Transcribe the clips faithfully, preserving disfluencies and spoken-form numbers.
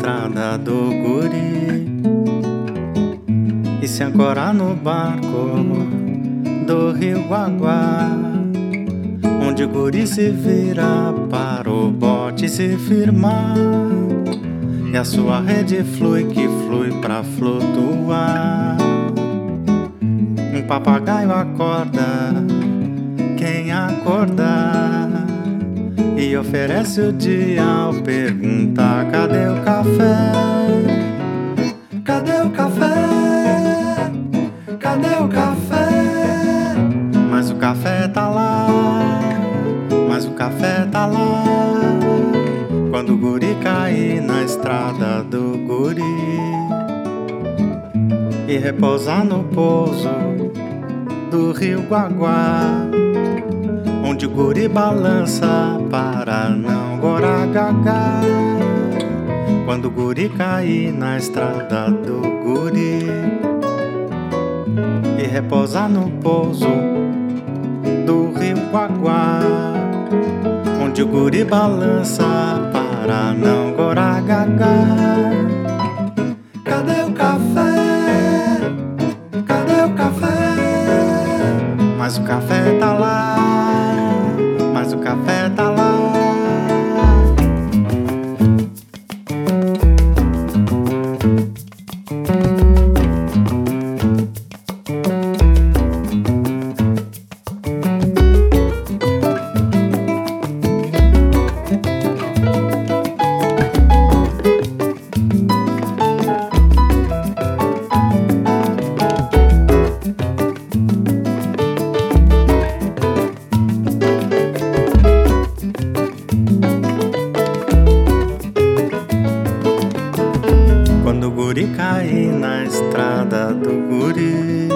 estrada do guri e se ancorar no barco do Rio Guaguá, onde o guri se vira para o bote se firmar e a sua rede flui que flui pra flutuar. Um papagaio acorda quem acordar e oferece o dia ao perguntar: cadê o café? Cadê o café? Cadê o café? Mas o café tá lá, mas o café tá lá. Quando o guri cair na estrada do guri e repousar no pouso do Rio Guaguá, onde o guri balança para não goragagar. Quando o guri cair na estrada do guri e repousar no pouso do Rio Guaguá, onde o guri balança para não goragagar. Cadê o café? Cadê o café? Mas o café tá lá, mas o café tá lá. Quando o guri cair na estrada do guri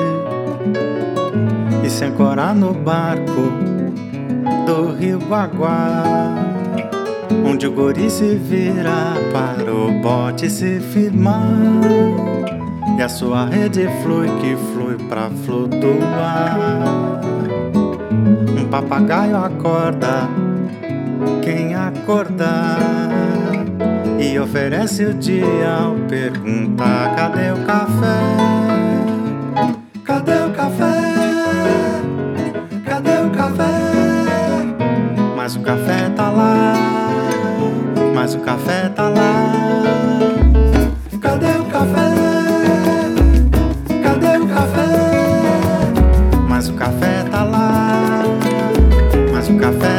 e se ancorar no barco do Rio Guaguá, onde o guri se vira para o bote se firmar e a sua rede flui que flui pra flutuar. Um papagaio acorda quem acordar e oferece o dia ao perguntar: cadê o café? Cadê o café? Cadê o café? Mas o café tá lá, mas o café tá lá. Cadê o café? Cadê o café? Mas o café tá lá, mas o café